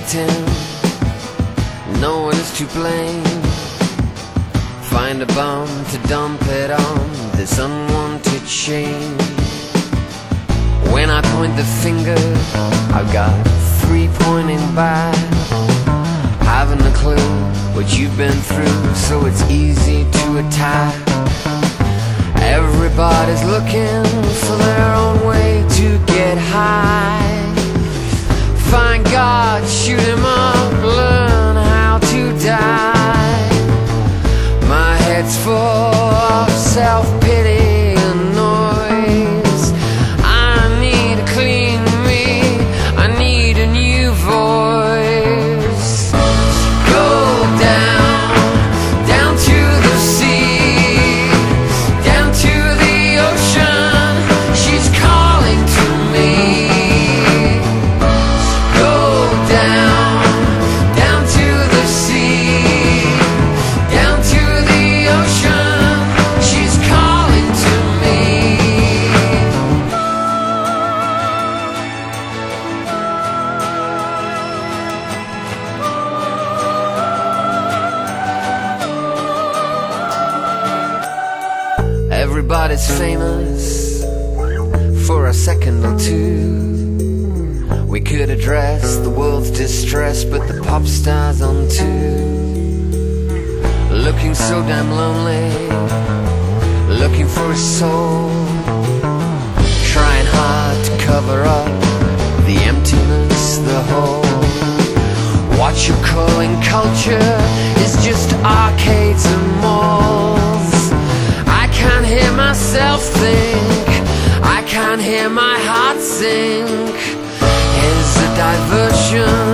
victim, no one is to blame. Find a bum to dump it on, this unwanted shame. When I point the finger, I've got 3 pointing back. Haven't a clue what you've been through, so it's easy to attack. Everybody's looking for their own way to get high. Find God, shoot him up, learn how to die. My head's full of self-pity and noise. I need to clean me, I need a new voice. Go down, down to the sea, down to the ocean, she's calling to me. Go down, down to the sea, down to the ocean, she's calling to me. Everybody's famous for a second or two. We could address the world's distress, but the pop stars on too. Looking so damn lonely, looking for a soul, trying hard to cover up the emptiness, the hole. What you're calling culture is just arcades and malls. I can't hear myself think, I can't hear my heart sink. Here's a diversion